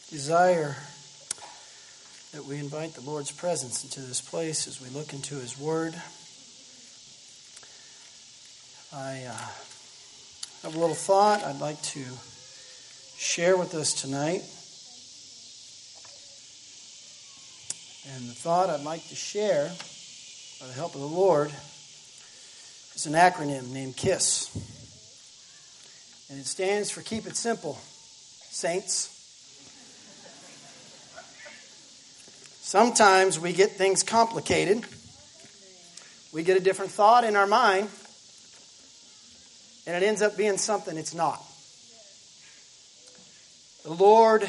desire that we invite the Lord's presence into this place as we look into His Word. I have a little thought I'd like to share with us tonight. And the thought I'd like to share, by the help of the Lord, is an acronym named KISS. And it stands for Keep It Simple, Saints. Sometimes we get things complicated. We get a different thought in our mind, and it ends up being something it's not. The Lord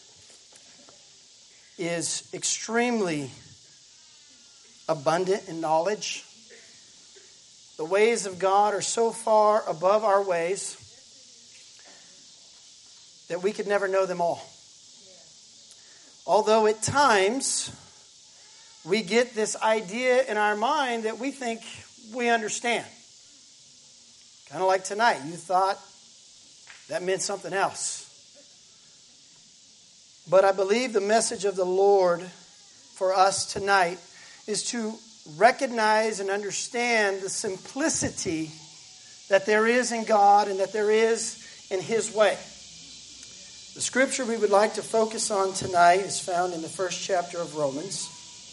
is extremely abundant in knowledge. The ways of God are so far above our ways that we could never know them all. Although at times we get this idea in our mind that we think we understand. Kind of like tonight, you thought that meant something else. But I believe the message of the Lord for us tonight is to recognize and understand the simplicity that there is in God and that there is in His way. The scripture we would like to focus on tonight is found in the first chapter of Romans.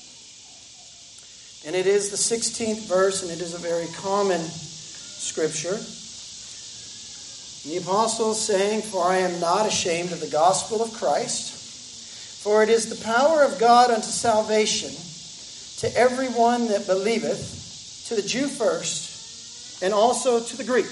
And it is the 16th verse, and it is a very common scripture. And the apostle is saying, "For I am not ashamed of the gospel of Christ, for it is the power of God unto salvation to everyone that believeth, to the Jew first, and also to the Greek."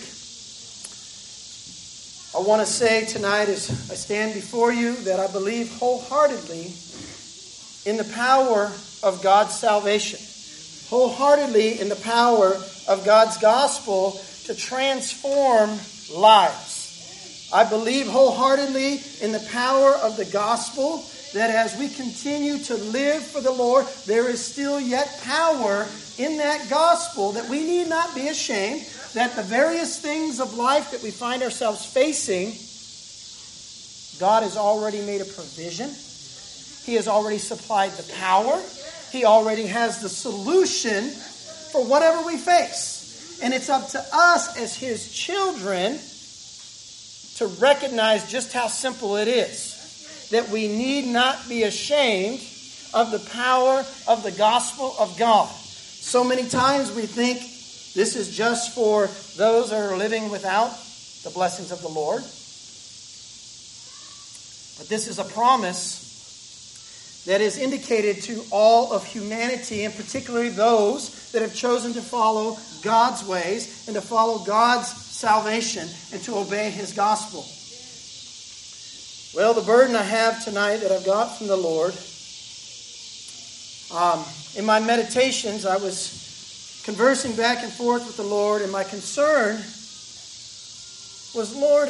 I want to say tonight as I stand before you that I believe wholeheartedly in the power of God's salvation. Wholeheartedly in the power of God's gospel to transform lives. I believe wholeheartedly in the power of the gospel that as we continue to live for the Lord, there is still yet power in that gospel, that we need not be ashamed, that the various things of life that we find ourselves facing, God has already made a provision. He has already supplied the power. He already has the solution for whatever we face. And it's up to us as His children to recognize just how simple it is. That we need not be ashamed of the power of the gospel of God. So many times we think this is just for those that are living without the blessings of the Lord. But this is a promise that is indicated to all of humanity, and particularly those that have chosen to follow God's ways and to follow God's salvation and to obey His gospel. Well, the burden I have tonight that I've got from the Lord, in my meditations, I was conversing back and forth with the Lord, and my concern was, Lord,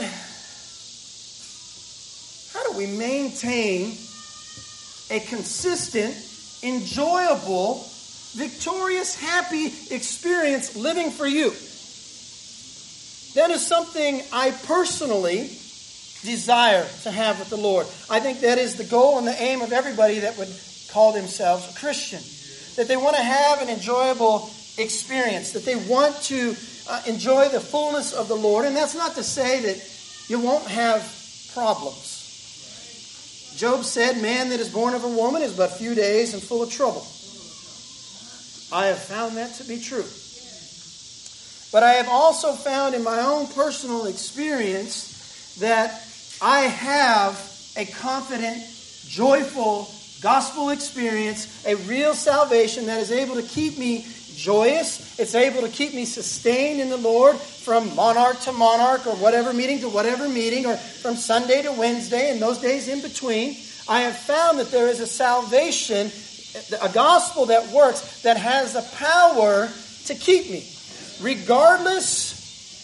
how do we maintain a consistent, enjoyable, victorious, happy experience living for You? That is something I personally desire to have with the Lord. I think that is the goal and the aim of everybody that would call themselves a Christian. That they want to have an enjoyable experience, that they want to enjoy the fullness of the Lord. And that's not to say that you won't have problems. Job said, "Man that is born of a woman is but few days and full of trouble." I have found that to be true. But I have also found in my own personal experience that I have a confident, joyful gospel experience, a real salvation that is able to keep me joyous. It's able to keep me sustained in the Lord from monarch to monarch, or whatever meeting to whatever meeting, or from Sunday to Wednesday and those days in between. I have found that there is a salvation, a gospel that works, that has the power to keep me, regardless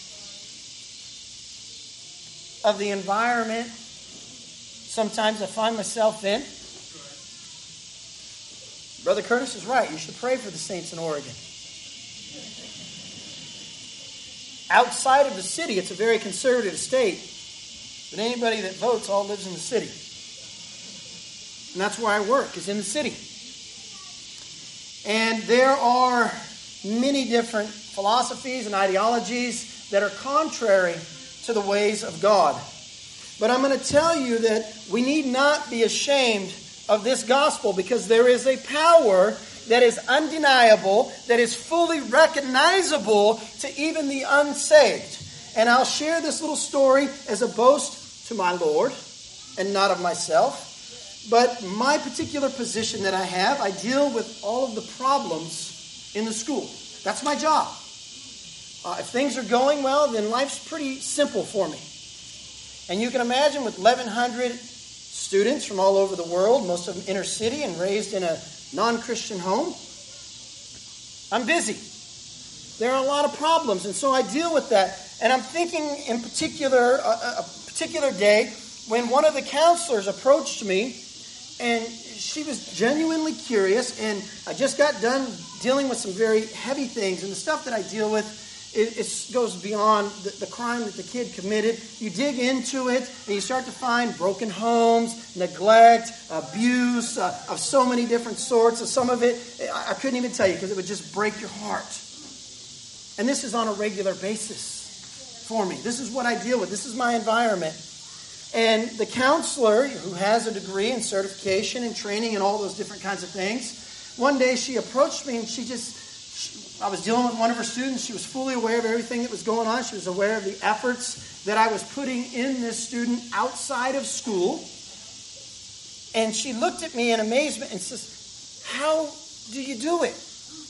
of the environment sometimes I find myself in. Brother Curtis is right. You should pray for the saints in Oregon. Outside of the city, it's a very conservative state. But anybody that votes all lives in the city. And that's where I work, is in the city. And there are many different philosophies and ideologies that are contrary to the ways of God. But I'm going to tell you that we need not be ashamed of this gospel, because there is a power that is undeniable, that is fully recognizable to even the unsaved. And I'll share this little story as a boast to my Lord and not of myself. But my particular position that I have, I deal with all of the problems in the school. That's my job. If things are going well, then life's pretty simple for me. And you can imagine with 1,100 students from all over the world, most of them inner city and raised in a non-Christian home, I'm busy. There are a lot of problems, and so I deal with that. And I'm thinking in particular, a particular day when one of the counselors approached me, and she was genuinely curious, and I just got done dealing with some very heavy things, and the stuff that I deal with, it goes beyond the crime that the kid committed. You dig into it, and you start to find broken homes, neglect, abuse of so many different sorts. And some of it, I couldn't even tell you, because it would just break your heart. And this is on a regular basis for me. This is what I deal with. This is my environment. And the counselor, who has a degree in certification and training and all those different kinds of things, one day she approached me, and I was dealing with one of her students. She was fully aware of everything that was going on. She was aware of the efforts that I was putting in this student outside of school. And she looked at me in amazement and says, "How do you do it?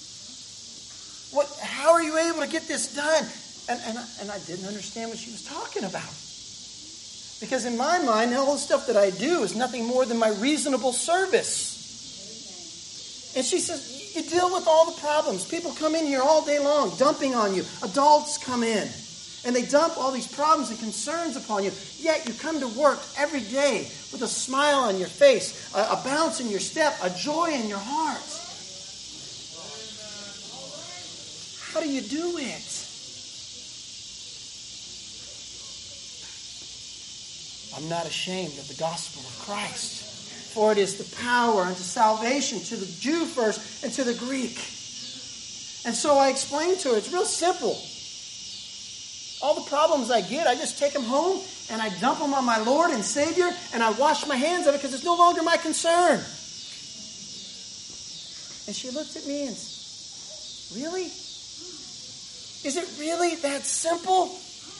How are you able to get this done?" And I didn't understand what she was talking about. Because in my mind, all the stuff that I do is nothing more than my reasonable service. And she says, "You deal with all the problems. People come in here all day long, dumping on you. Adults come in, and they dump all these problems and concerns upon you. Yet you come to work every day with a smile on your face, a bounce in your step, a joy in your heart. How do you do it?" I'm not ashamed of the gospel of Christ. For it is the power unto salvation to the Jew first and to the Greek. And so I explained to her, it's real simple. All the problems I get, I just take them home and I dump them on my Lord and Savior, and I wash my hands of it because it's no longer my concern. And she looked at me and said, "Really? Is it really that simple?"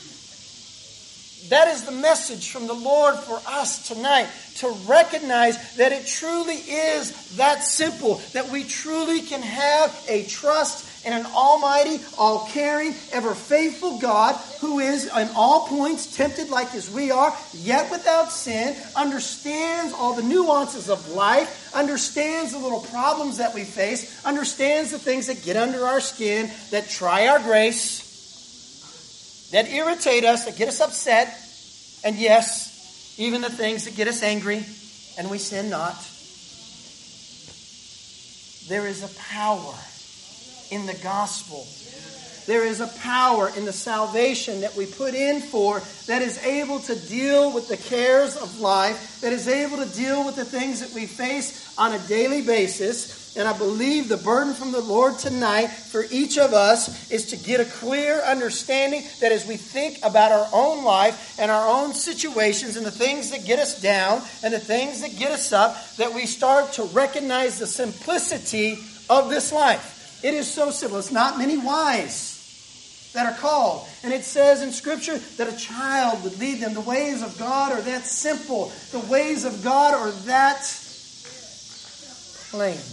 That is the message from the Lord for us tonight, to recognize that it truly is that simple, that we truly can have a trust in an almighty, all-caring, ever-faithful God who is in all points tempted like as we are, yet without sin, understands all the nuances of life, understands the little problems that we face, understands the things that get under our skin, that try our grace, that irritate us, that get us upset, and yes, even the things that get us angry, and we sin not. There is a power in the gospel. There is a power in the salvation that we put in for that is able to deal with the cares of life, that is able to deal with the things that we face on a daily basis. And I believe the burden from the Lord tonight for each of us is to get a clear understanding that as we think about our own life and our own situations and the things that get us down and the things that get us up, that we start to recognize the simplicity of this life. It is so simple. It's not many wise that are called. And it says in Scripture that a child would lead them. The ways of God are that simple. The ways of God are that plain,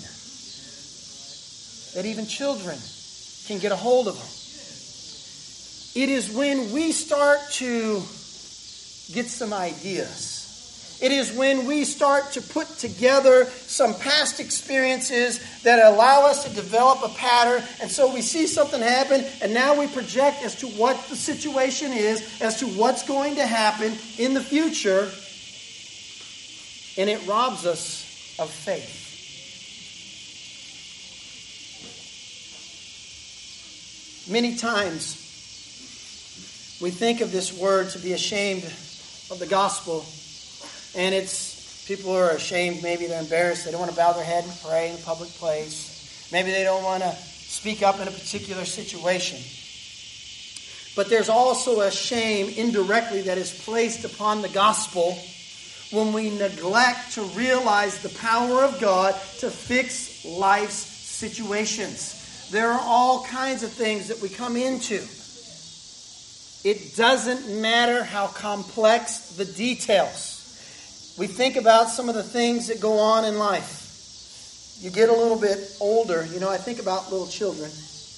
that even children can get a hold of them. It is when we start to get some ideas. It is when we start to put together some past experiences that allow us to develop a pattern. And so we see something happen, and now we project as to what the situation is, as to what's going to happen in the future. And it robs us of faith. Many times we think of this word to be ashamed of the gospel, and it's People are ashamed, maybe they're embarrassed, they don't want to bow their head and pray in a public place. Maybe they don't want to speak up in a particular situation. But there's also a shame indirectly that is placed upon the gospel when we neglect to realize the power of God to fix life's situations. There are all kinds of things that we come into. It doesn't matter how complex the details. We think about some of the things that go on in life. You get a little bit older. I think about little children.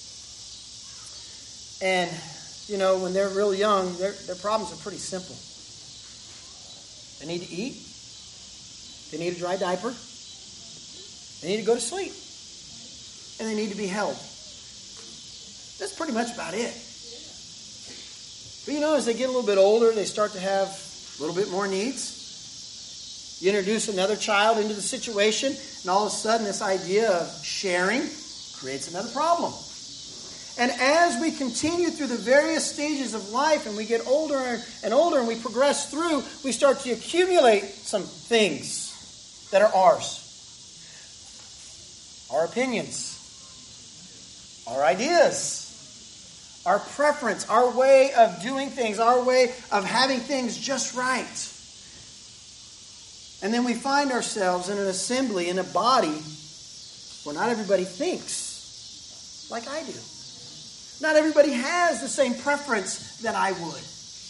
And, when they're real young, their problems are pretty simple. They need to eat. They need a dry diaper. They need to go to sleep. And they need to be held. That's pretty much about it. But as they get a little bit older, they start to have a little bit more needs. You introduce another child into the situation, and all of a sudden this idea of sharing creates another problem. And as we continue through the various stages of life and we get older and older and we progress through, we start to accumulate some things that are ours. Our opinions, our ideas, our preference, our way of doing things, our way of having things just right. And then we find ourselves in an assembly, in a body, where not everybody thinks like I do. Not everybody has the same preference that I would.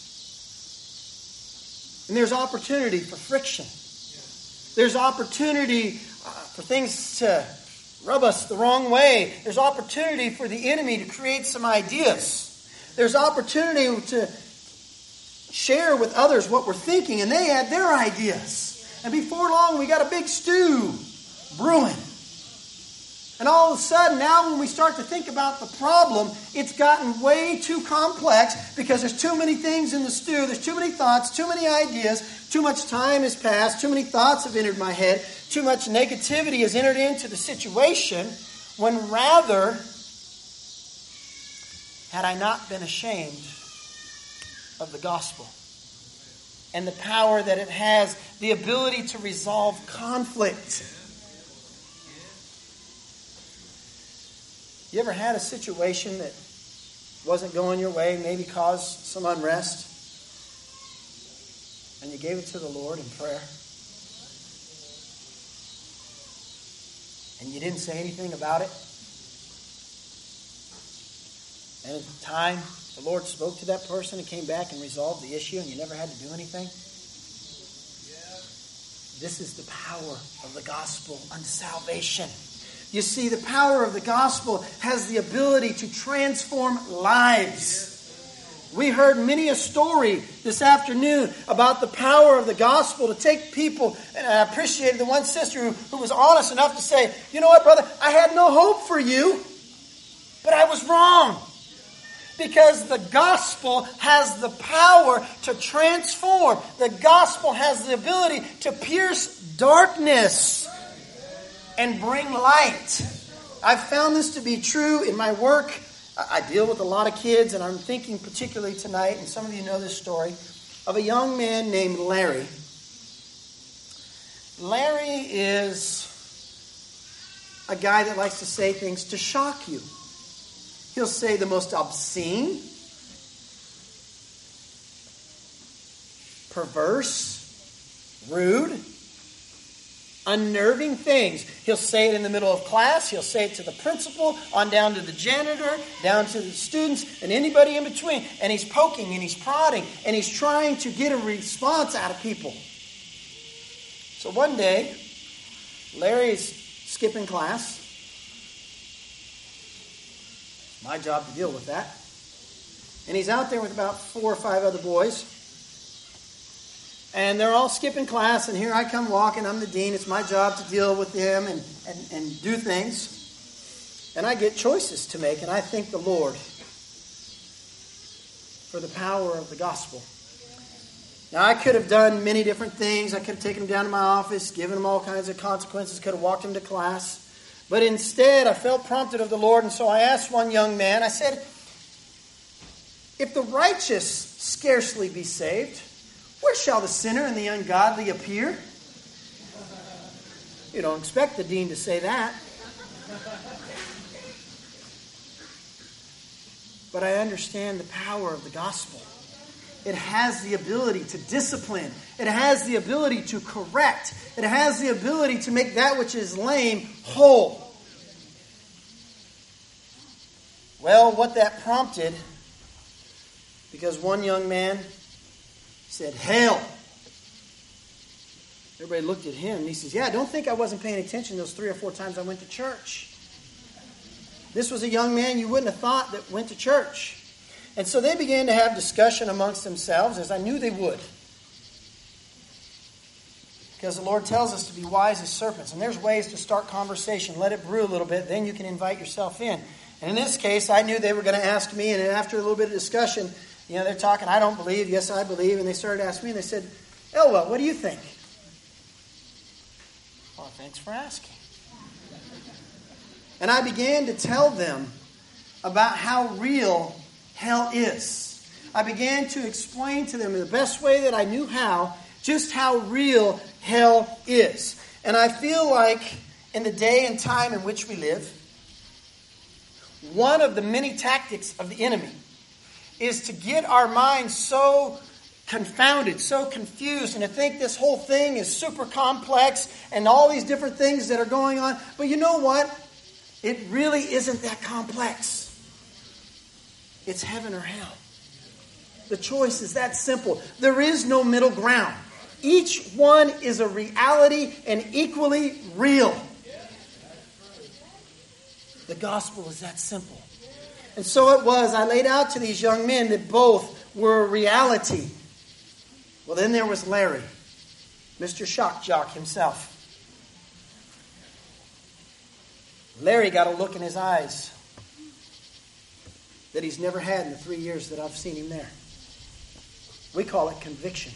And there's opportunity for friction. There's opportunity for things to rub us the wrong way. There's opportunity for the enemy to create some ideas. There's opportunity to share with others what we're thinking, and they add their ideas. And before long, we got a big stew brewing. And all of a sudden, now when we start to think about the problem, it's gotten way too complex because there's too many things in the stew. There's too many thoughts, too many ideas. Too much time has passed. Too many thoughts have entered my head. Too much negativity has entered into the situation. When rather, had I not been ashamed of the gospel and the power that it has, the ability to resolve conflict. You ever had a situation that wasn't going your way, maybe caused some unrest, and you gave it to the Lord in prayer? And you didn't say anything about it? And at the time, the Lord spoke to that person and came back and resolved the issue, and you never had to do anything? This is the power of the gospel unto salvation. You see, the power of the gospel has the ability to transform lives. We heard many a story this afternoon about the power of the gospel to take people, and I appreciated the one sister who was honest enough to say, you know what, brother, I had no hope for you, but I was wrong. Because the gospel has the power to transform. The gospel has the ability to pierce darkness and bring light. I've found this to be true in my work. I deal with a lot of kids, and I'm thinking particularly tonight, and some of you know this story, of a young man named Larry. Larry is a guy that likes to say things to shock you. He'll say the most obscene, perverse, rude, unnerving things. He'll say it in the middle of class. He'll say it to the principal, on down to the janitor, down to the students, and anybody in between. And he's poking and he's prodding and he's trying to get a response out of people. So one day, Larry's skipping class. My job to deal with that. And he's out there with about 4 or 5 other boys. And they're all skipping class, and here I come walking. I'm the dean. It's my job to deal with them and do things. And I get choices to make, and I thank the Lord for the power of the gospel. Now, I could have done many different things. I could have taken them down to my office, given them all kinds of consequences, could have walked them to class. But instead, I felt prompted of the Lord, and so I asked one young man, I said, if the righteous scarcely be saved, where shall the sinner and the ungodly appear? You don't expect the dean to say that. But I understand the power of the gospel. It has the ability to discipline. It has the ability to correct. It has the ability to make that which is lame whole. Well, what that prompted, because one young man said, "Hell." Everybody looked at him and he says, "Yeah, don't think I wasn't paying attention those 3 or 4 times I went to church." This was a young man you wouldn't have thought that went to church. And so they began to have discussion amongst themselves, as I knew they would. Because the Lord tells us to be wise as serpents. And there's ways to start conversation. Let it brew a little bit, then you can invite yourself in. And in this case, I knew they were going to ask me, and after a little bit of discussion, they're talking, "I don't believe," "Yes, I believe." And they started asking me, and they said, "Elwell, what do you think?" "Well, thanks for asking." And I began to tell them about how real hell is. I began to explain to them in the best way that I knew how, just how real hell is. And I feel like in the day and time in which we live, one of the many tactics of the enemy is to get our minds so confounded, so confused, and to think this whole thing is super complex and all these different things that are going on. But you know what? It really isn't that complex. It's heaven or hell. The choice is that simple. There is no middle ground. Each one is a reality and equally real. The gospel is that simple. And so it was. I laid out to these young men that both were a reality. Well, then there was Larry, Mr. Shock Jock himself. Larry got a look in his eyes that he's never had in the 3 years that I've seen him there. We call it conviction.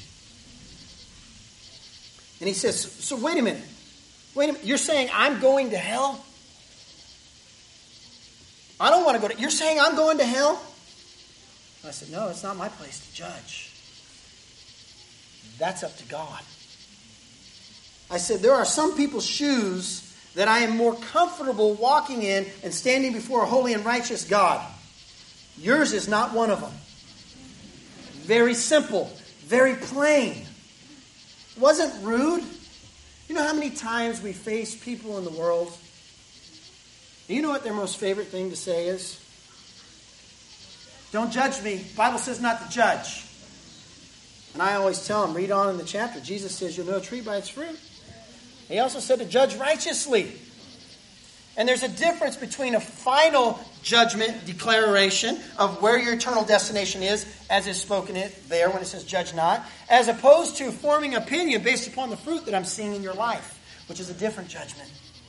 And he says, "So wait a minute. You're saying I'm going to hell? I don't want to go to... You're saying I'm going to hell?" I said, "No, it's not my place to judge. That's up to God." I said, "There are some people's shoes that I am more comfortable walking in and standing before a holy and righteous God. Yours is not one of them." Very simple, very plain. It wasn't rude. You know how many times we face people in the world? Do you know what their most favorite thing to say is? "Don't judge me. The Bible says not to judge." And I always tell them, read on in the chapter. Jesus says you'll know a tree by its fruit. He also said to judge righteously. And there's a difference between a final judgment declaration of where your eternal destination is, as is spoken it there when it says judge not, as opposed to forming opinion based upon the fruit that I'm seeing in your life, which is a different judgment.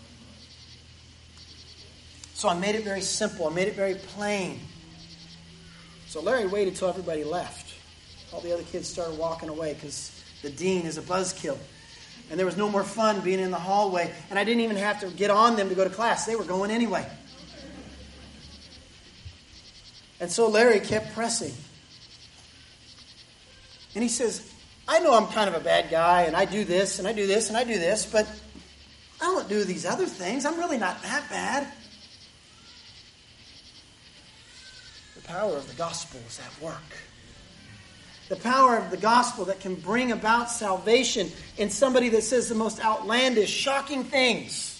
So I made it very simple. I made it very plain. So Larry waited till everybody left. All the other kids started walking away because the dean is a buzzkill. And there was no more fun being in the hallway. And I didn't even have to get on them to go to class. They were going anyway. And so Larry kept pressing. And he says, "I know I'm kind of a bad guy, and I do this, and I do this, and I do this, but I don't do these other things. I'm really not that bad." The power of the gospel is at work. The power of the gospel that can bring about salvation in somebody that says the most outlandish, shocking things.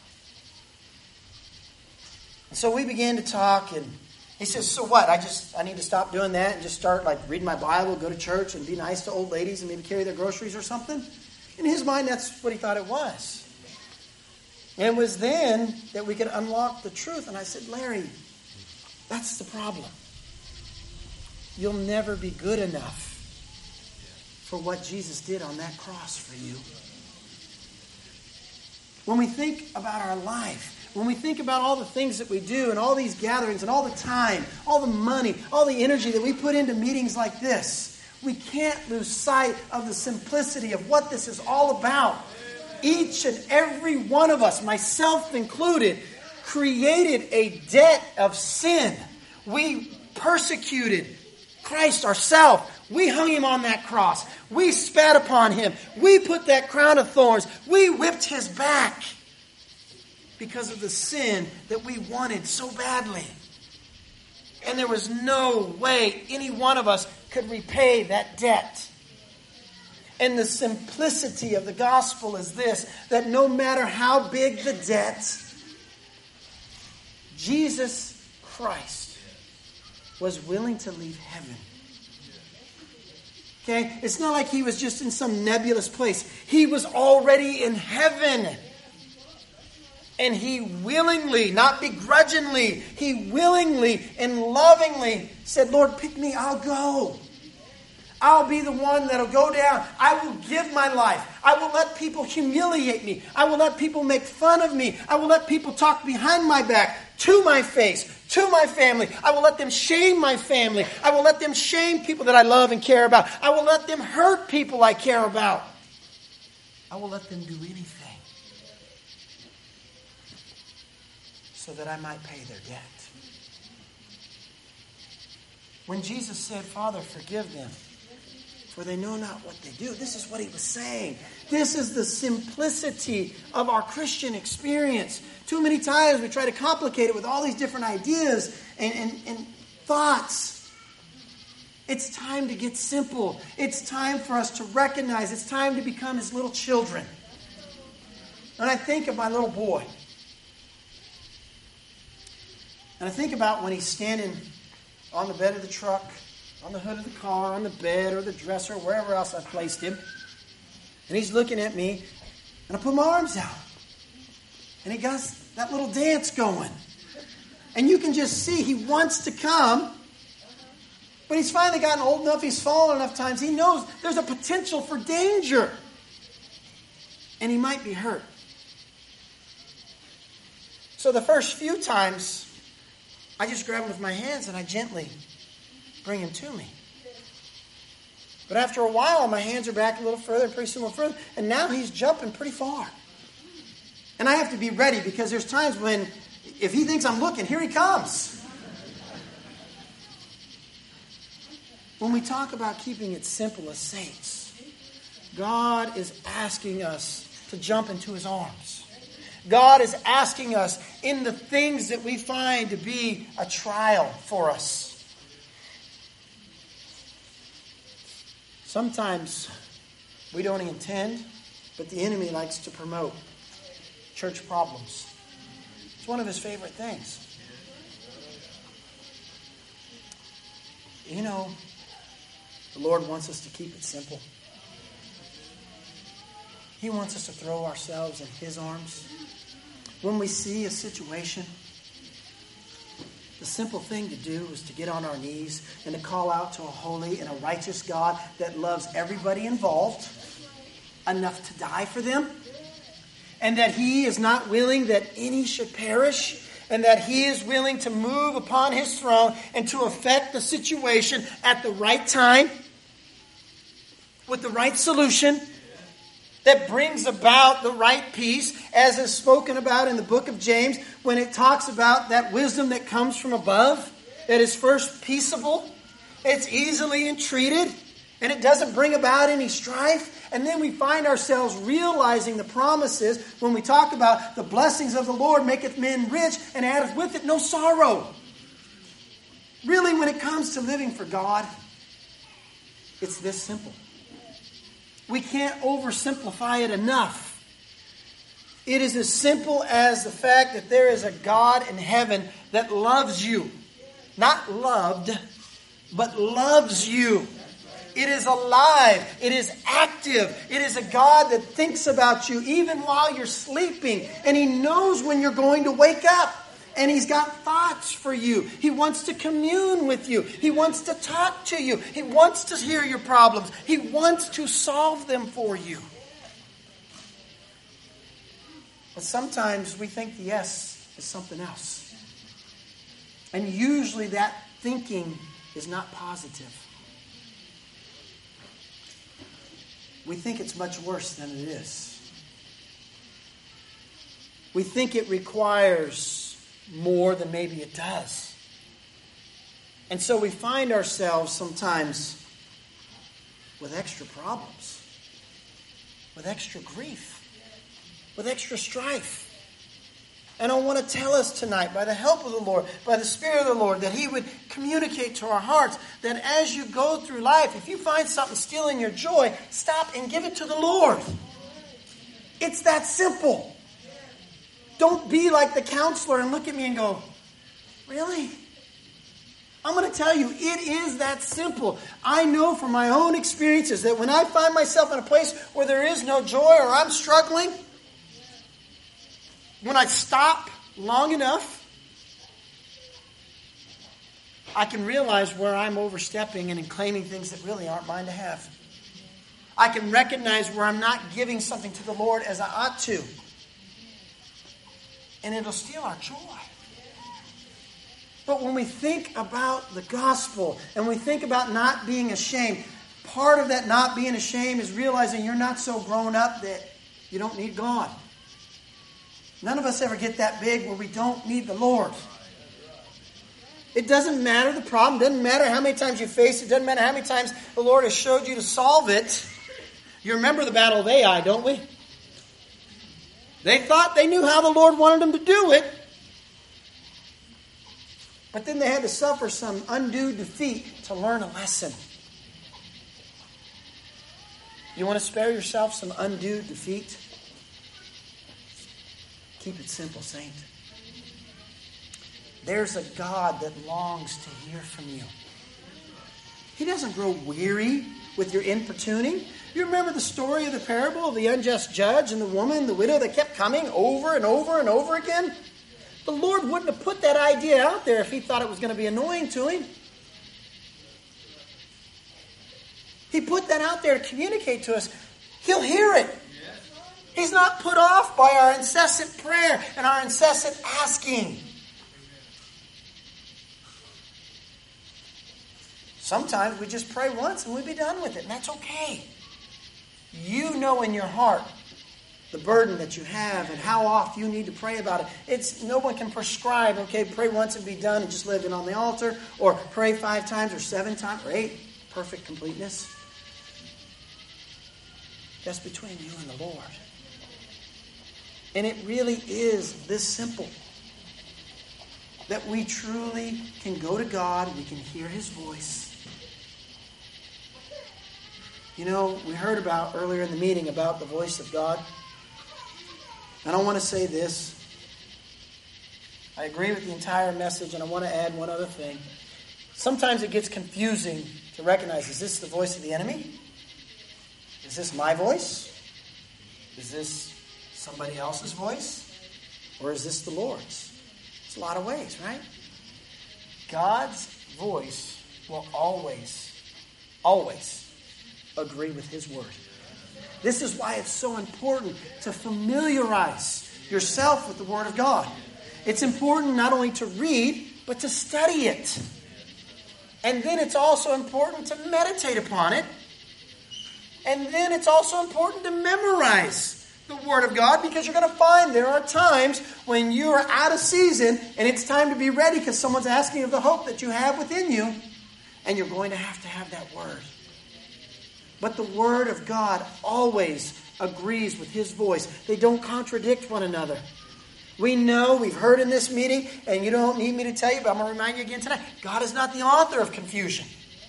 And so we began to talk, and he says, "So what? I need to stop doing that and just start reading my Bible, go to church, and be nice to old ladies and maybe carry their groceries or something?" In his mind, that's what he thought it was. And it was then that we could unlock the truth. And I said, "Larry, that's the problem. You'll never be good enough for what Jesus did on that cross for you." When we think about our life, when we think about all the things that we do and all these gatherings and all the time, all the money, all the energy that we put into meetings like this, we can't lose sight of the simplicity of what this is all about. Each and every one of us, myself included, created a debt of sin. We persecuted Christ ourselves. We hung him on that cross. We spat upon him. We put that crown of thorns. We whipped his back because of the sin that we wanted so badly. And there was no way any one of us could repay that debt. And the simplicity of the gospel is this, that no matter how big the debt, Jesus Christ was willing to leave heaven. Okay? It's not like he was just in some nebulous place. He was already in heaven. And he willingly, not begrudgingly, he willingly and lovingly said, Lord, pick me, I'll go. I'll be the one that'll go down. I will give my life. I will let people humiliate me. I will let people make fun of me. I will let people talk behind my back, to my face, to my family. I will let them shame my family. I will let them shame people that I love and care about. I will let them hurt people I care about. I will let them do anything so that I might pay their debt. When Jesus said, Father, forgive them, for they know not what they do. This is what he was saying. This is the simplicity of our Christian experience. Too many times we try to complicate it with all these different ideas and thoughts. It's time to get simple. It's time for us to recognize. It's time to become his little children. And I think of my little boy. And I think about when he's standing on the bed of the truck, on the hood of the car, on the bed or the dresser, wherever else I've placed him. And he's looking at me, and I put my arms out. And he got that little dance going. And you can just see he wants to come. But he's finally gotten old enough, he's fallen enough times, he knows there's a potential for danger. And he might be hurt. So the first few times, I just grab him with my hands and I gently bring him to me. But after a while, my hands are back a little further, pretty soon a little further, and now he's jumping pretty far. And I have to be ready because there's times when, if he thinks I'm looking, here he comes. When we talk about keeping it simple as saints, God is asking us to jump into his arms. God is asking us in the things that we find to be a trial for us. Sometimes we don't intend, but the enemy likes to promote church problems. It's one of his favorite things. You know, the Lord wants us to keep it simple. He wants us to throw ourselves in his arms. When we see a situation, the simple thing to do is to get on our knees and to call out to a holy and a righteous God that loves everybody involved enough to die for them, and that he is not willing that any should perish, and that he is willing to move upon his throne and to affect the situation at the right time with the right solution that brings about the right peace, as is spoken about in the book of James, when it talks about that wisdom that comes from above, that is first peaceable, it's easily entreated, and it doesn't bring about any strife. And then we find ourselves realizing the promises when we talk about the blessings of the Lord maketh men rich and addeth with it no sorrow. Really, when it comes to living for God, it's this simple. We can't oversimplify it enough. It is as simple as the fact that there is a God in heaven that loves you. Not loved, but loves you. It is alive. It is active. It is a God that thinks about you even while you're sleeping. And he knows when you're going to wake up. And he's got thoughts for you. He wants to commune with you. He wants to talk to you. He wants to hear your problems. He wants to solve them for you. But sometimes we think the yes is something else. And usually that thinking is not positive. We think it's much worse than it is. We think it requires more than maybe it does. And so we find ourselves sometimes with extra problems, with extra grief, with extra strife. And I want to tell us tonight, by the help of the Lord, by the Spirit of the Lord, that He would communicate to our hearts that as you go through life, if you find something stealing your joy, stop and give it to the Lord. It's that simple. Don't be like the counselor and look at me and go, really? I'm going to tell you, it is that simple. I know from my own experiences that when I find myself in a place where there is no joy or I'm struggling, when I stop long enough, I can realize where I'm overstepping and claiming things that really aren't mine to have. I can recognize where I'm not giving something to the Lord as I ought to. And it'll steal our joy. But when we think about the gospel and we think about not being ashamed, part of that not being ashamed is realizing you're not so grown up that you don't need God. None of us ever get that big where we don't need the Lord. It doesn't matter the problem. It doesn't matter how many times you face it. It doesn't matter how many times the Lord has showed you to solve it. You remember the battle of Ai, don't we? They thought they knew how the Lord wanted them to do it. But then they had to suffer some undue defeat to learn a lesson. You want to spare yourself some undue defeat? Keep it simple, saint. There's a God that longs to hear from you. He doesn't grow weary with your importuning. You remember the story of the parable of the unjust judge and the woman, the widow that kept coming over and over and over again? The Lord wouldn't have put that idea out there if He thought it was going to be annoying to Him. He put that out there to communicate to us. He'll hear it. He's not put off by our incessant prayer and our incessant asking. Sometimes we just pray once and we'll be done with it, and that's okay. You know in your heart the burden that you have and how often you need to pray about it. No one can prescribe, okay, pray once and be done and just live it on the altar, or pray 5 times or 7 times or 8. Perfect completeness. That's between you and the Lord. And it really is this simple. That we truly can go to God, we can hear His voice. You know, we heard about earlier in the meeting about the voice of God. And I want to say this. I agree with the entire message, and I want to add one other thing. Sometimes it gets confusing to recognize, is this the voice of the enemy? Is this my voice? Is this somebody else's voice? Or is this the Lord's? It's a lot of ways, right? God's voice will always agree with His word. This is why it's so important to familiarize yourself with the Word of God. It's important not only to read, but to study it. And then it's also important to meditate upon it. And then it's also important to memorize the Word of God, because you're going to find there are times when you are out of season and it's time to be ready because someone's asking of the hope that you have within you, and you're going to have that Word. But the Word of God always agrees with His voice. They don't contradict one another. We know, we've heard in this meeting, and you don't need me to tell you, but I'm going to remind you again tonight, God is not the author of confusion.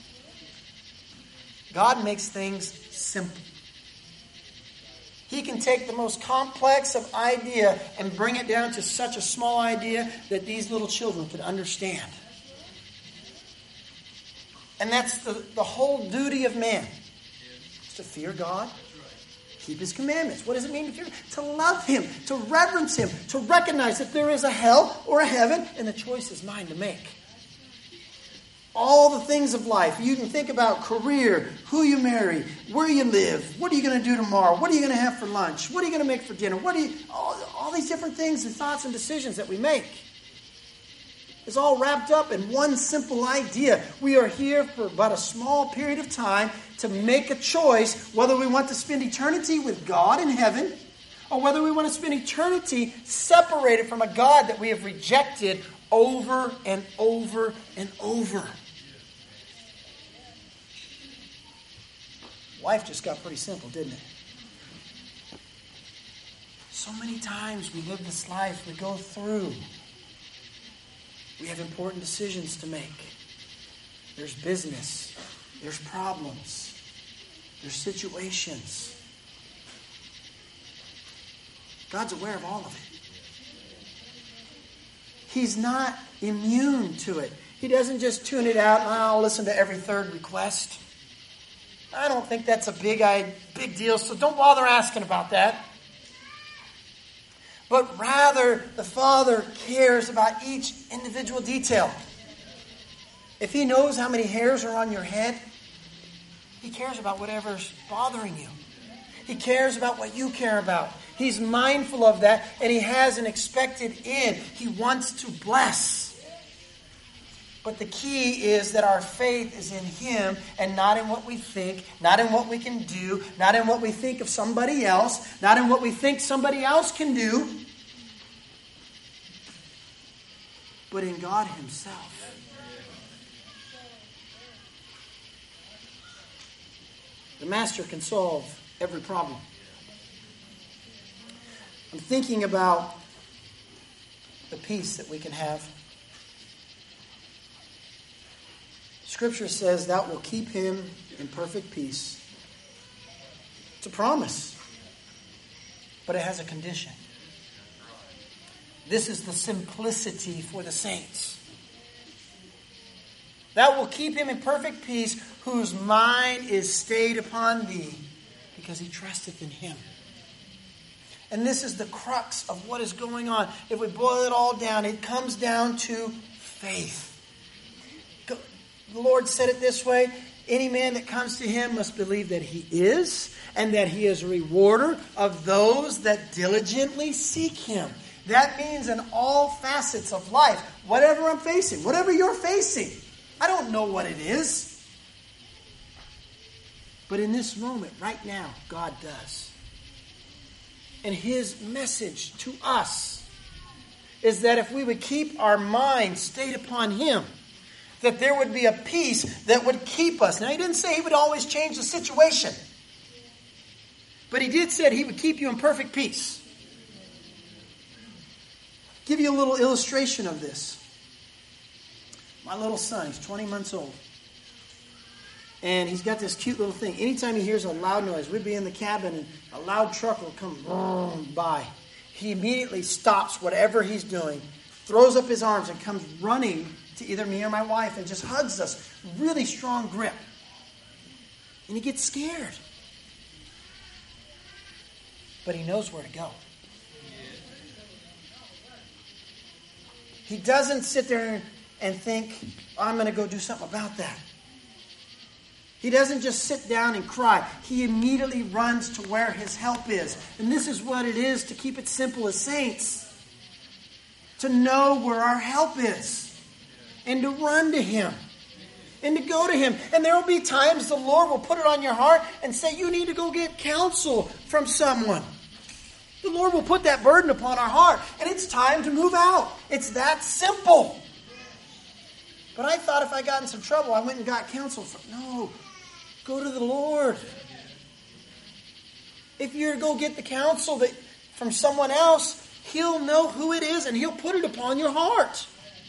God makes things simple. He can take the most complex of idea and bring it down to such a small idea that these little children could understand. And that's the whole duty of man. To fear God, keep His commandments. What does it mean to fear Him? To love Him, to reverence Him, to recognize that there is a hell or a heaven, and the choice is mine to make. All the things of life. You can think about career, who you marry, where you live, what are you going to do tomorrow, what are you going to have for lunch, what are you going to make for dinner, all these different things and thoughts and decisions that we make. It's all wrapped up in one simple idea. We are here for about a small period of time to make a choice whether we want to spend eternity with God in heaven or whether we want to spend eternity separated from a God that we have rejected over and over and over. Life just got pretty simple, didn't it? So many times we live this life, we go through. We have important decisions to make. There's business. There's problems. There's situations. God's aware of all of it. He's not immune to it. He doesn't just tune it out and I'll listen to every third request. I don't think that's a big deal, so don't bother asking about that. But rather, the Father cares about each individual detail. If He knows how many hairs are on your head, He cares about whatever's bothering you. He cares about what you care about. He's mindful of that, and He has an expected end. He wants to bless. But the key is that our faith is in Him and not in what we think, not in what we can do, not in what we think of somebody else, not in what we think somebody else can do, but in God Himself. The Master can solve every problem. I'm thinking about the peace that we can have. Scripture says that will keep him in perfect peace. It's a promise. But it has a condition. This is the simplicity for the saints. That will keep him in perfect peace, whose mind is stayed upon thee, because he trusteth in him. And this is the crux of what is going on. If we boil it all down, it comes down to faith. The Lord said it this way: any man that comes to him must believe that he is, and that he is a rewarder of those that diligently seek him. That means in all facets of life, whatever I'm facing, whatever you're facing, I don't know what it is. But in this moment, right now, God does. And His message to us is that if we would keep our mind stayed upon Him, that there would be a peace that would keep us. Now, He didn't say He would always change the situation. But He did say He would keep you in perfect peace. Give you a little illustration of this. My little son, he's 20 months old. And he's got this cute little thing. Anytime he hears a loud noise, we'd be in the cabin and a loud truck will come by. He immediately stops whatever he's doing, throws up his arms and comes running to either me or my wife and just hugs us. Really strong grip. And he gets scared. But he knows where to go. He doesn't sit there and think, I'm going to go do something about that. He doesn't just sit down and cry. He immediately runs to where his help is. And this is what it is to keep it simple as saints. To know where our help is. And to run to Him. And to go to Him. And there will be times the Lord will put it on your heart and say, you need to go get counsel from someone. The Lord will put that burden upon our heart. And it's time to move out. It's that simple. But I thought if I got in some trouble, I went and got counsel from... No. Go to the Lord. If you're to go get the counsel from someone else, He'll know who it is and He'll put it upon your heart.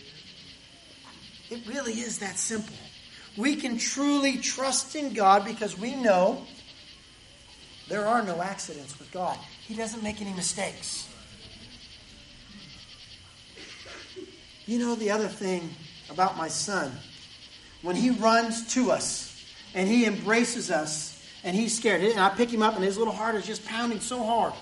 It really is that simple. We can truly trust in God because we know there are no accidents with God. He doesn't make any mistakes. You know the other thing about my son, when he runs to us and he embraces us and he's scared, and I pick him up and his little heart is just pounding so hard.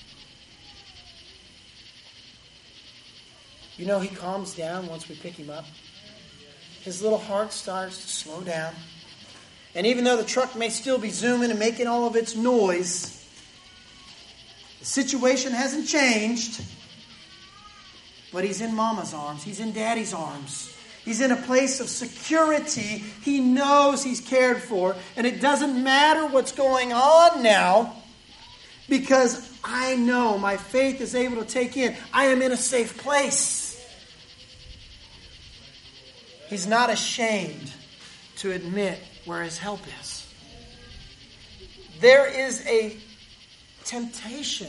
You know, he calms down once we pick him up. His little heart starts to slow down. And even though the truck may still be zooming and making all of its noise, the situation hasn't changed. But he's in Mama's arms. He's in Daddy's arms. He's in a place of security. He knows he's cared for. And it doesn't matter what's going on now, because I know my faith is able to take in. I am in a safe place. He's not ashamed to admit where his help is. there is a temptation,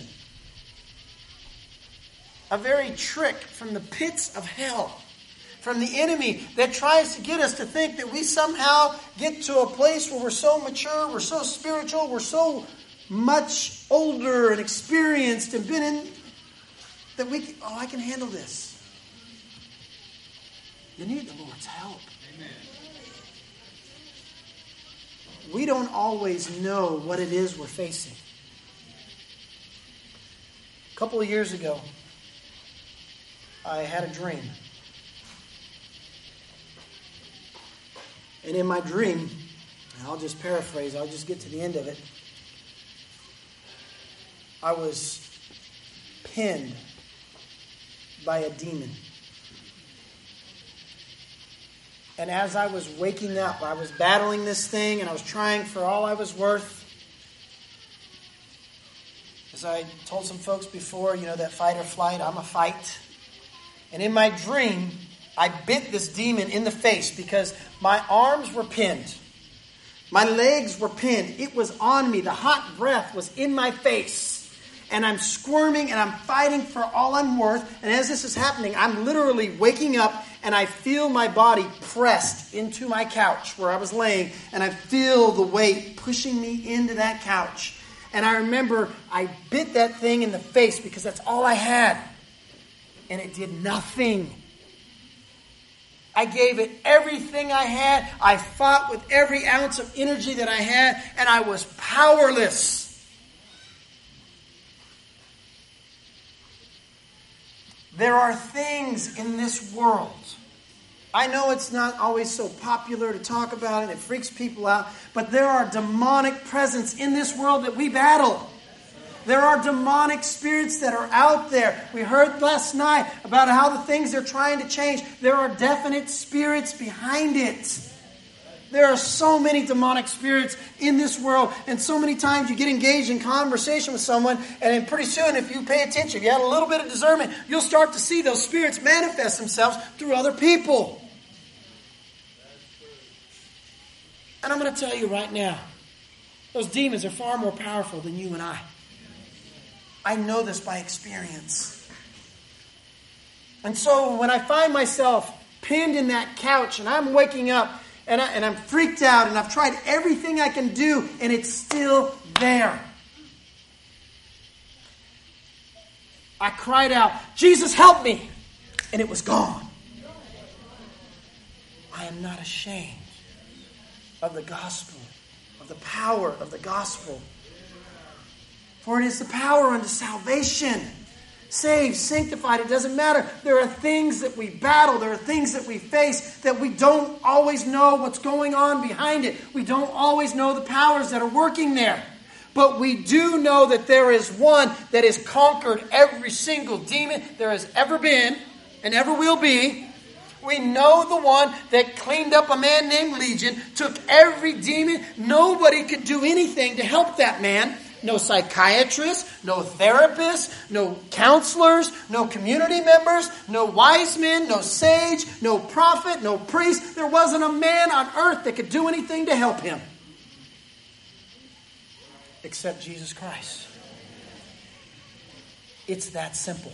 a very trick from the pits of hell, from the enemy that tries to get us to think that we somehow get to a place where we're so mature, we're so spiritual, we're so much older and experienced and been in, that I can handle this. You need the Lord's help. Amen. We don't always know what it is we're facing. A couple of years ago, I had a dream. And in my dream, and I'll just paraphrase, I'll just get to the end of it. I was pinned by a demon. And as I was waking up, I was battling this thing and I was trying for all I was worth. As I told some folks before, that fight or flight, I'm a fight. And in my dream, I bit this demon in the face because my arms were pinned. My legs were pinned. It was on me. The hot breath was in my face. And I'm squirming and I'm fighting for all I'm worth. And as this is happening, I'm literally waking up and I feel my body pressed into my couch where I was laying. And I feel the weight pushing me into that couch. And I remember I bit that thing in the face because that's all I had. And it did nothing. I gave it everything I had. I fought with every ounce of energy that I had. And I was powerless. There are things in this world. I know it's not always so popular to talk about it. It freaks people out. But there are demonic presence in this world that we battle. There are demonic spirits that are out there. We heard last night about how the things they're trying to change. There are definite spirits behind it. There are so many demonic spirits in this world. And so many times you get engaged in conversation with someone. And then pretty soon, if you pay attention, you have a little bit of discernment, you'll start to see those spirits manifest themselves through other people. And I'm going to tell you right now, those demons are far more powerful than you and I. I know this by experience. And so when I find myself pinned in that couch and I'm waking up and I'm freaked out and I've tried everything I can do and it's still there, I cried out, "Jesus, help me!" And it was gone. I am not ashamed of the gospel, of the power of the gospel. For it is the power unto salvation. Saved, sanctified, it doesn't matter. There are things that we battle. There are things that we face that we don't always know what's going on behind it. We don't always know the powers that are working there. But we do know that there is one that has conquered every single demon there has ever been and ever will be. We know the one that cleaned up a man named Legion, took every demon. Nobody could do anything to help that man. No psychiatrist, no therapist, no counselors, no community members, no wise men, no sage, no prophet, no priest. There wasn't a man on earth that could do anything to help him. Except Jesus Christ. It's that simple.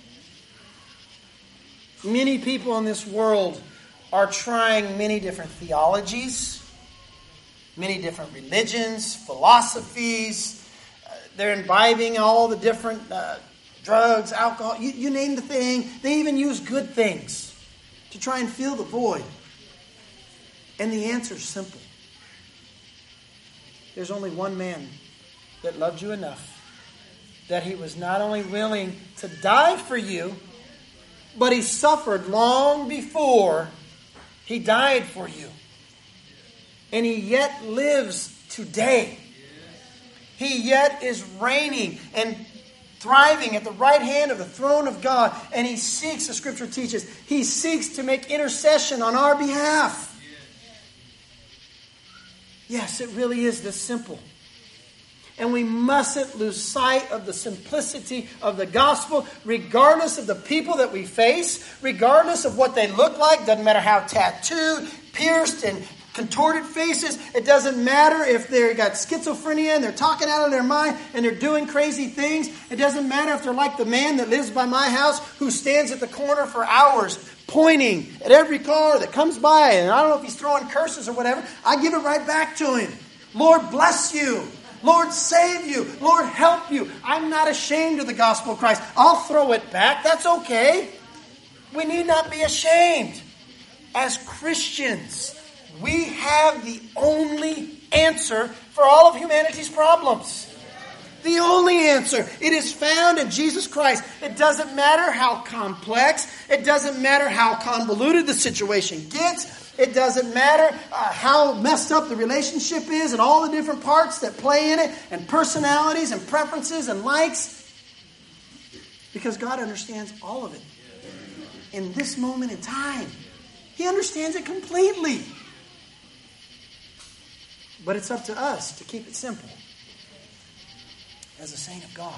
Many people in this world are trying many different theologies, many different religions, philosophies. They're imbibing all the different drugs, alcohol, you name the thing. They even use good things to try and fill the void. And the answer is simple. There's only one man that loved you enough that he was not only willing to die for you, but he suffered long before he died for you. And he yet lives today. He yet is reigning and thriving at the right hand of the throne of God. And he seeks, the scripture teaches, he seeks to make intercession on our behalf. Yes, it really is this simple. And we mustn't lose sight of the simplicity of the gospel, regardless of the people that we face, regardless of what they look like. Doesn't matter how tattooed, pierced, and contorted faces. It doesn't matter if they've got schizophrenia and they're talking out of their mind and they're doing crazy things. It doesn't matter if they're like the man that lives by my house who stands at the corner for hours pointing at every car that comes by. And I don't know if he's throwing curses or whatever. I give it right back to him. Lord, bless you. Lord, save you. Lord, help you. I'm not ashamed of the gospel of Christ. I'll throw it back. That's okay. We need not be ashamed. As Christians, we have the only answer for all of humanity's problems. The only answer. It is found in Jesus Christ. It doesn't matter how complex. It doesn't matter how convoluted the situation gets. It doesn't matter how messed up the relationship is and all the different parts that play in it and personalities and preferences and likes. Because God understands all of it. In this moment in time, He understands it completely. But it's up to us to keep it simple. As a saint of God.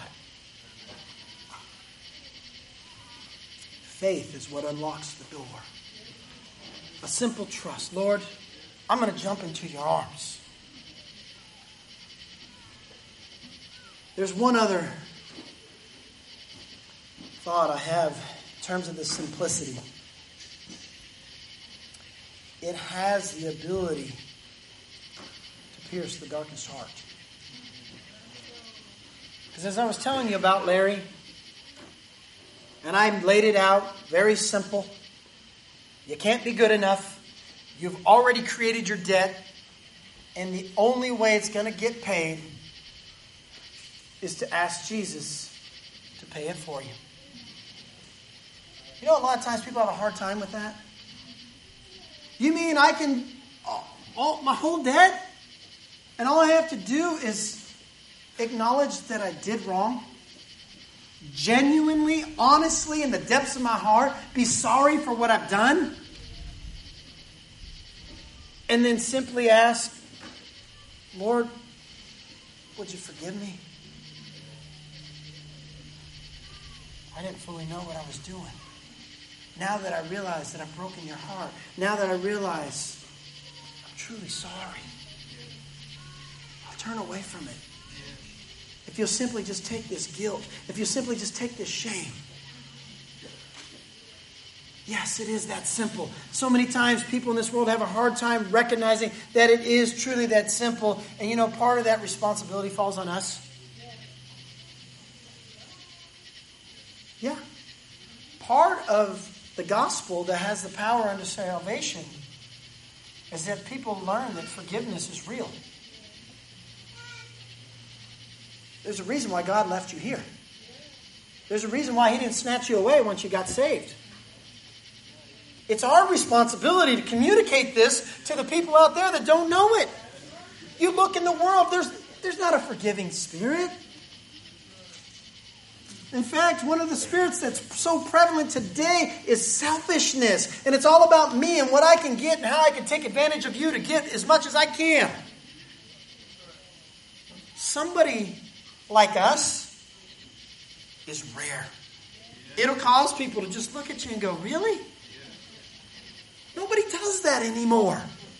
Faith is what unlocks the door. A simple trust. Lord, I'm going to jump into your arms. There's one other thought I have in terms of the simplicity. It has the ability to pierce the darkest heart. Because as I was telling you about Larry, and I laid it out very simple. You can't be good enough. You've already created your debt. And the only way it's going to get paid is to ask Jesus to pay it for you. You know, a lot of times people have a hard time with that. You mean I can, my whole debt? And all I have to do is acknowledge that I did wrong? Genuinely, honestly, in the depths of my heart, be sorry for what I've done? And then simply ask, Lord, would you forgive me? I didn't fully know what I was doing. Now that I realize that I've broken your heart, now that I realize I'm truly sorry, I'll turn away from it. If you'll simply just take this guilt, if you'll simply just take this shame. Yes, it is that simple. So many times people in this world have a hard time recognizing that it is truly that simple. And you know, part of that responsibility falls on us. Yeah. Part of the gospel that has the power unto salvation is that people learn that forgiveness is real. There's a reason why God left you here. There's a reason why He didn't snatch you away once you got saved. It's our responsibility to communicate this to the people out there that don't know it. You look in the world, there's not a forgiving spirit. In fact, one of the spirits that's so prevalent today is selfishness. And it's all about me and what I can get and how I can take advantage of you to get as much as I can. Somebody like us is rare. It'll cause people to just look at you and go, really? Nobody does that anymore.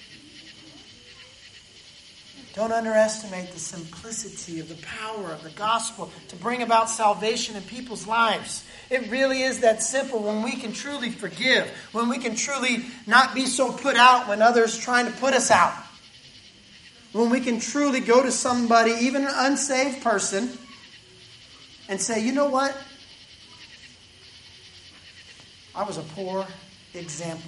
Don't underestimate the simplicity of the power of the gospel to bring about salvation in people's lives. It really is that simple when we can truly forgive, when we can truly not be so put out when others are trying to put us out. When we can truly go to somebody, even an unsaved person, and say, you know what? I was a poor example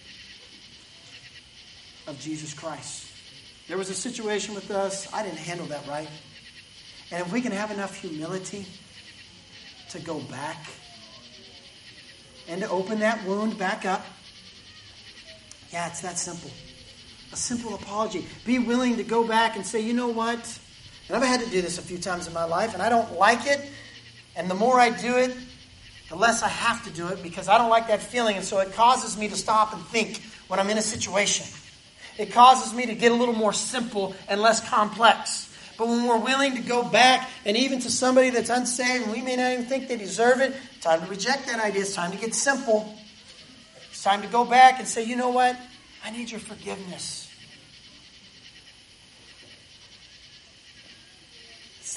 of Jesus Christ. There was a situation with us, I didn't handle that right. And if we can have enough humility to go back and to open that wound back up, yeah, it's that simple. A simple apology. Be willing to go back and say, you know what? And I've had to do this a few times in my life, and I don't like it. And the more I do it, the less I have to do it because I don't like that feeling. And so it causes me to stop and think when I'm in a situation. It causes me to get a little more simple and less complex. But when we're willing to go back, and even to somebody that's unsaved, and we may not even think they deserve it, it's time to reject that idea. It's time to get simple. It's time to go back and say, you know what? I need your forgiveness.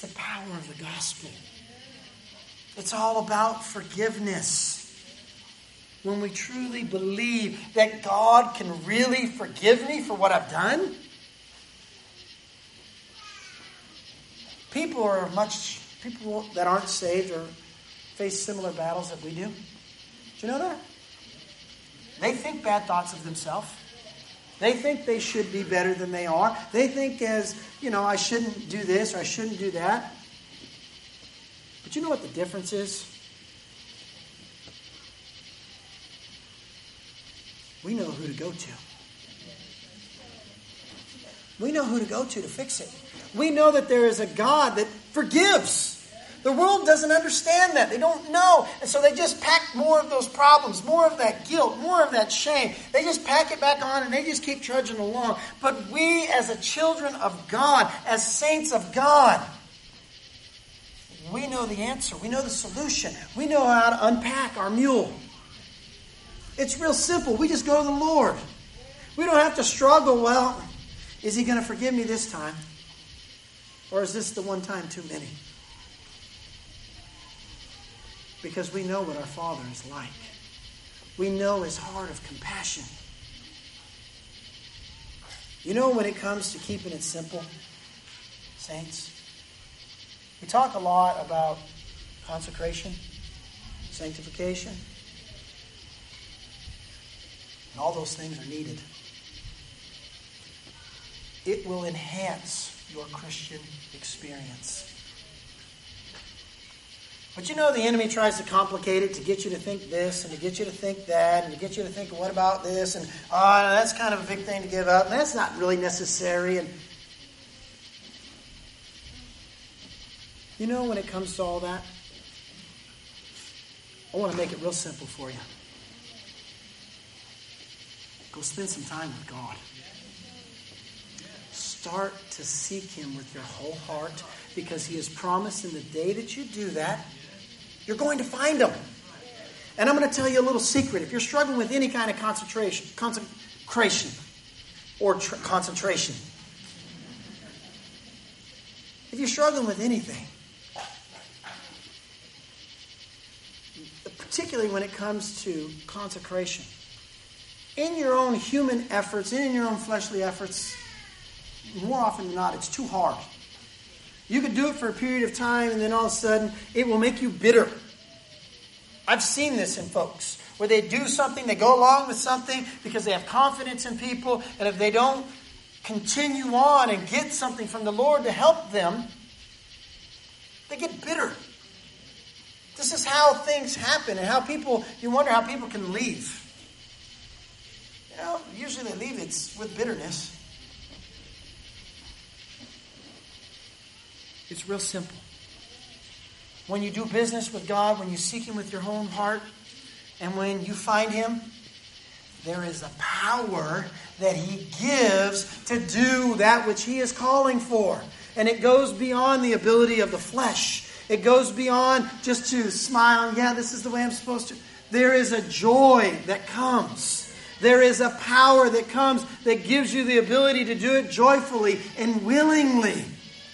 the power of the gospel. It's all about forgiveness. When we truly believe that God can really forgive me for what I've done. People that aren't saved or face similar battles that we do. Do you know that? They think bad thoughts of themselves. They think they should be better than they are. They think I shouldn't do this or I shouldn't do that. But you know what the difference is? We know who to go to. We know who to go to fix it. We know that there is a God that forgives. The world doesn't understand that. They don't know. And so they just pack more of those problems, more of that guilt, more of that shame. They just pack it back on and they just keep trudging along. But we as a children of God, as saints of God, we know the answer. We know the solution. We know how to unpack our mule. It's real simple. We just go to the Lord. We don't have to struggle. Well, is He going to forgive me this time? Or is this the one time too many? Because we know what our Father is like. We know His heart of compassion. You know, when it comes to keeping it simple, saints, we talk a lot about consecration, sanctification. And all those things are needed. It will enhance your Christian experience. But you know the enemy tries to complicate it to get you to think this and to get you to think that and to get you to think, what about this? And that's kind of a big thing to give up. And that's not really necessary. And you know, when it comes to all that, I want to make it real simple for you. Go spend some time with God. Start to seek Him with your whole heart, because He has promised in the day that you do that, you're going to find Him. And I'm going to tell you a little secret. If you're struggling with any kind of consecration or concentration, if you're struggling with anything, particularly when it comes to consecration, in your own human efforts, in your own fleshly efforts, more often than not, it's too hard. You could do it for a period of time, and then all of a sudden, it will make you bitter. I've seen this in folks, where they do something, they go along with something because they have confidence in people, and if they don't continue on and get something from the Lord to help them, they get bitter. This is how things happen, and you wonder how people can leave. You know, usually they leave it's with bitterness. It's real simple. When you do business with God, when you seek Him with your whole heart, and when you find Him, there is a power that He gives to do that which He is calling for. And it goes beyond the ability of the flesh. It goes beyond just to smile and, yeah, this is the way I'm supposed to. There is a joy that comes. There is a power that comes that gives you the ability to do it joyfully and willingly.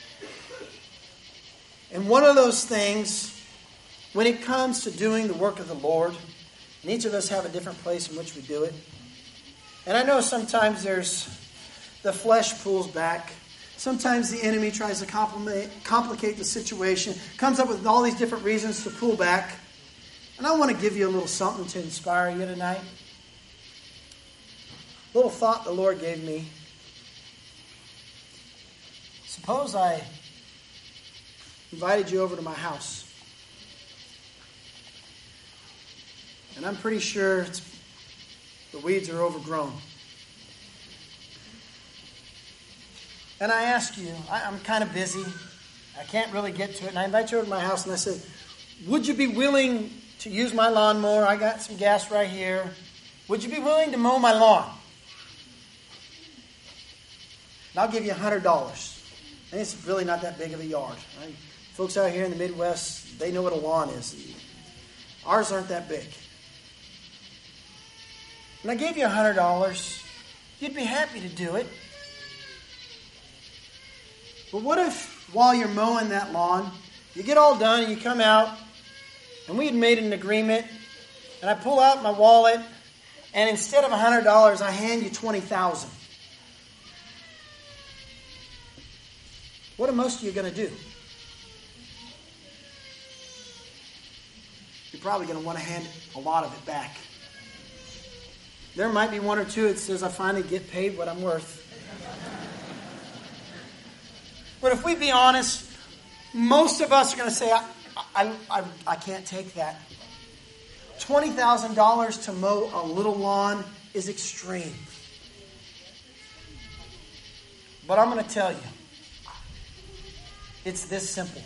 And one of those things, when it comes to doing the work of the Lord, and each of us have a different place in which we do it. And I know sometimes the flesh pulls back. Sometimes the enemy tries to complicate the situation, comes up with all these different reasons to pull back. And I want to give you a little something to inspire you tonight. A little thought the Lord gave me. Suppose I invited you over to my house. And I'm pretty sure the weeds are overgrown. And I ask you, I'm kind of busy. I can't really get to it. And I invite you over to my house and I said, would you be willing to use my lawnmower? I got some gas right here. Would you be willing to mow my lawn? And I'll give you $100. And it's really not that big of a yard. Right? Folks out here in the Midwest, they know what a lawn is. Ours aren't that big. And I gave you $100. You'd be happy to do it. But what if while you're mowing that lawn. You get all done and you come out, and we had made an agreement, and I pull out my wallet, and instead of $100, I hand you $20,000. What are most of you going to do? You're probably going to want to hand a lot of it back. There might be one or two that says, I finally get paid what I'm worth. But if we be honest, most of us are going to say, I can't take that. $20,000 to mow a little lawn is extreme. But I'm going to tell you, it's this simple.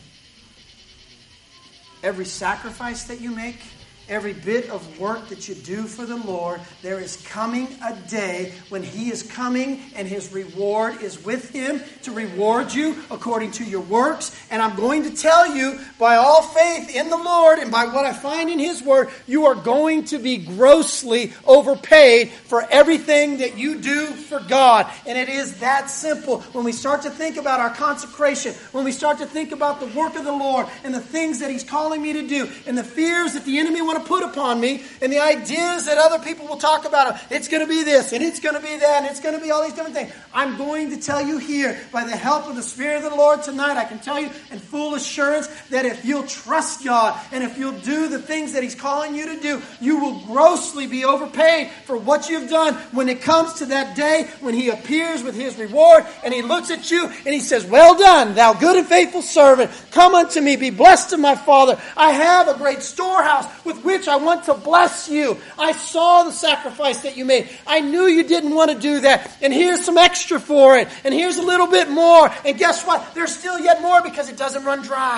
Every sacrifice that you make, every bit of work that you do for the Lord, there is coming a day when He is coming and His reward is with Him to reward you according to your works. And I'm going to tell you, by all faith in the Lord and by what I find in His Word, you are going to be grossly overpaid for everything that you do for God. And it is that simple. When we start to think about our consecration, when we start to think about the work of the Lord and the things that He's calling me to do and the fears that the enemy wants to put upon me and the ideas that other people will talk about. It's going to be this and it's going to be that and it's going to be all these different things. I'm going to tell you here, by the help of the Spirit of the Lord tonight, I can tell you in full assurance that if you'll trust God and if you'll do the things that He's calling you to do, you will grossly be overpaid for what you've done when it comes to that day when He appears with His reward and He looks at you and He says, well done, thou good and faithful servant. Come unto me, be blessed of my Father. I have a great storehouse with which I want to bless you. I saw the sacrifice that you made. I knew you didn't want to do that. And here's some extra for it. And here's a little bit more. And guess what? There's still yet more because it doesn't run dry.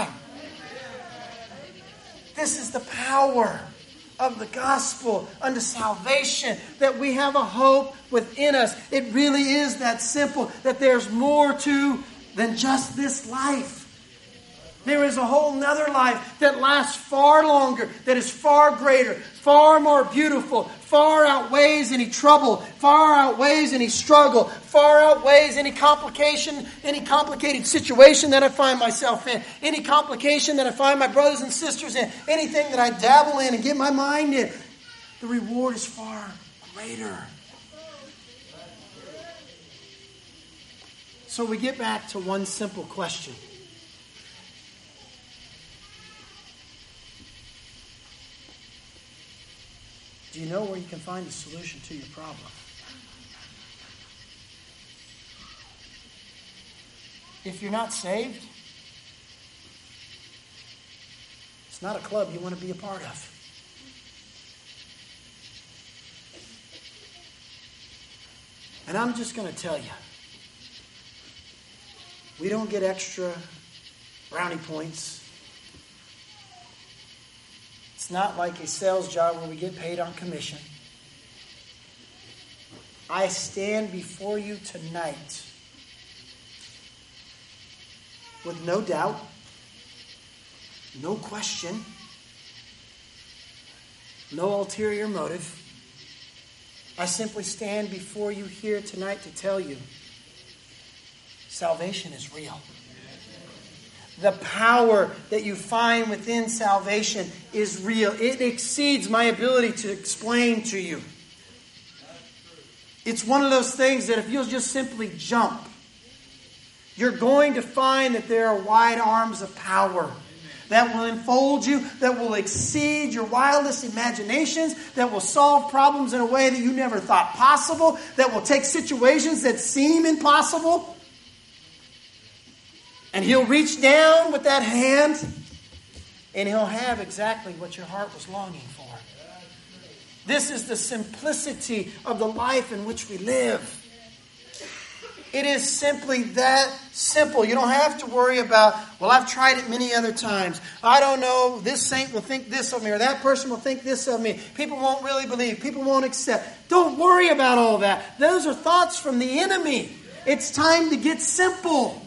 This is the power of the gospel unto salvation, that we have a hope within us. It really is that simple, that there's more to than just this life. There is a whole nother life that lasts far longer, that is far greater, far more beautiful, far outweighs any trouble, far outweighs any struggle, far outweighs any complication, any complicated situation that I find myself in, any complication that I find my brothers and sisters in, anything that I dabble in and get my mind in. The reward is far greater. So we get back to one simple question. Do you know where you can find a solution to your problem? If you're not saved, it's not a club you want to be a part of. And I'm just going to tell you, we don't get extra brownie points. It's not like a sales job where we get paid on commission. I stand before you tonight with no doubt, no question, no ulterior motive. I simply stand before you here tonight to tell you salvation is real. The power that you find within salvation is real. It exceeds my ability to explain to you. It's one of those things that if you'll just simply jump, you're going to find that there are wide arms of power that will enfold you, that will exceed your wildest imaginations, that will solve problems in a way that you never thought possible, that will take situations that seem impossible. And He'll reach down with that hand and He'll have exactly what your heart was longing for. This is the simplicity of the life in which we live. It is simply that simple. You don't have to worry about, well, I've tried it many other times. I don't know, this saint will think this of me, or that person will think this of me. People won't really believe. People won't accept. Don't worry about all that. Those are thoughts from the enemy. It's time to get simple.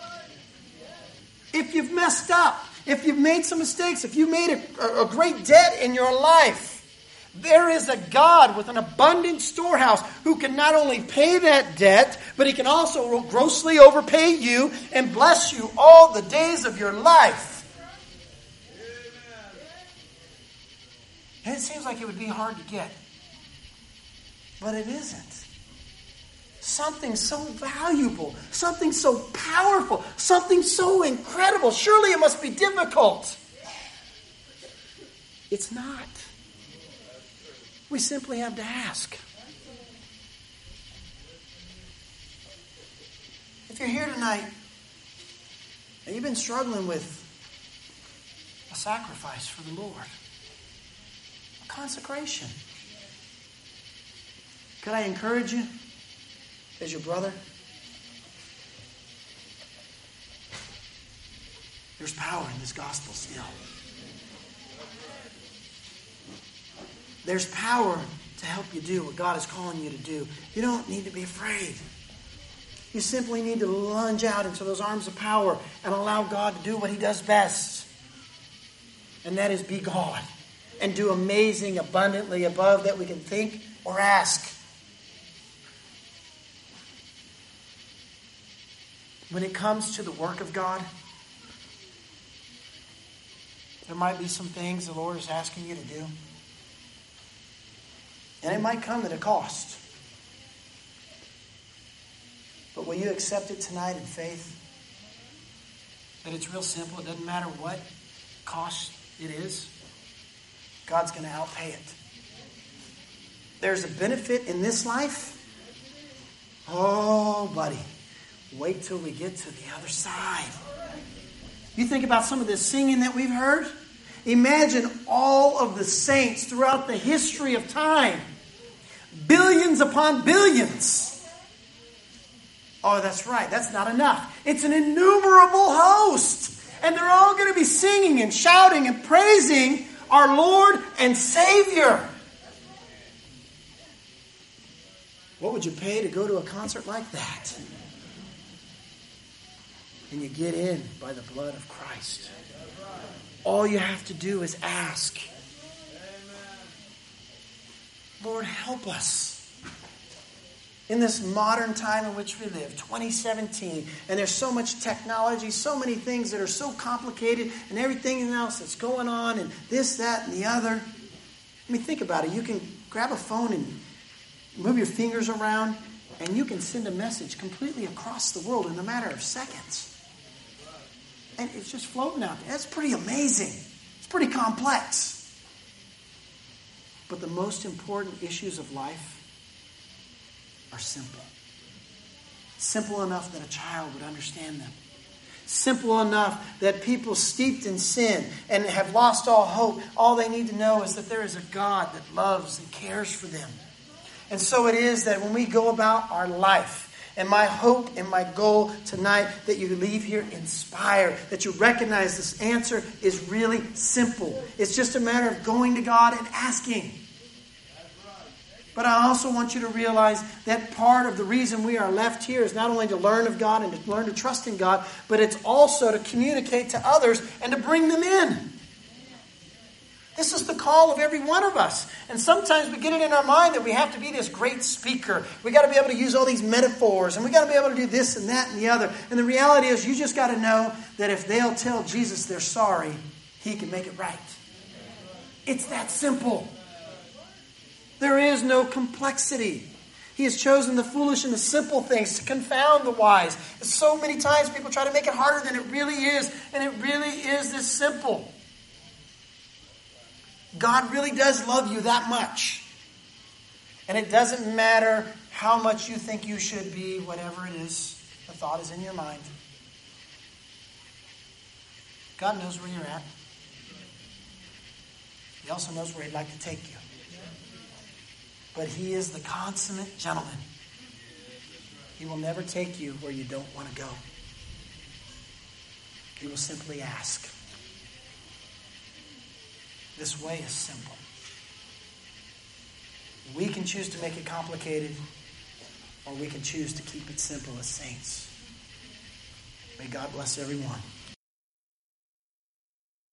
If you've messed up, if you've made some mistakes, if you made a great debt in your life, There is a God with an abundant storehouse who can not only pay that debt, but He can also grossly overpay you and bless you all the days of your life. And it seems like it would be hard to get. But it isn't. Something so valuable, something so powerful, something so incredible. Surely it must be difficult. It's not. We simply have to ask. If you're here tonight and you've been struggling with a sacrifice for the Lord, a consecration, could I encourage you as your brother? There's power in this gospel still. There's power to help you do what God is calling you to do. You don't need to be afraid. You simply need to lunge out into those arms of power and allow God to do what He does best. And that is be God and do amazing, abundantly above that we can think or ask. When it comes to the work of God, there might be some things the Lord is asking you to do. And it might come at a cost. But will you accept it tonight in faith? That it's real simple. It doesn't matter what cost it is. God's going to outpay it. There's a benefit in this life. Oh, buddy. Wait till we get to the other side. You think about some of this singing that we've heard. Imagine all of the saints throughout the history of time. Billions upon billions. Oh, that's right. That's not enough. It's an innumerable host. And they're all going to be singing and shouting and praising our Lord and Savior. What would you pay to go to a concert like that? And you get in by the blood of Christ. All you have to do is ask. Lord, help us. In this modern time in which we live, 2017, and there's so much technology, so many things that are so complicated, and everything else that's going on, and this, that, and the other. I mean, think about it. You can grab a phone and move your fingers around, and you can send a message completely across the world in a matter of seconds. And it's just floating out there. That's pretty amazing. It's pretty complex. But the most important issues of life are simple. Simple enough that a child would understand them. Simple enough that people steeped in sin and have lost all hope, all they need to know is that there is a God that loves and cares for them. And so it is that when we go about our life, and my hope and my goal tonight that you leave here inspired, that you recognize this answer is really simple. It's just a matter of going to God and asking. But I also want you to realize that part of the reason we are left here is not only to learn of God and to learn to trust in God, but it's also to communicate to others and to bring them in. This is the call of every one of us. And sometimes we get it in our mind that we have to be this great speaker. We got to be able to use all these metaphors. And we got to be able to do this and that and the other. And the reality is you just got to know that if they'll tell Jesus they're sorry, He can make it right. It's that simple. There is no complexity. He has chosen the foolish and the simple things to confound the wise. So many times people try to make it harder than it really is. And it really is this simple. God really does love you that much. And it doesn't matter how much you think you should be, whatever it is, the thought is in your mind. God knows where you're at. He also knows where He'd like to take you. But He is the consummate gentleman. He will never take you where you don't want to go. He will simply ask. This way is simple. We can choose to make it complicated, or we can choose to keep it simple as saints. May God bless everyone.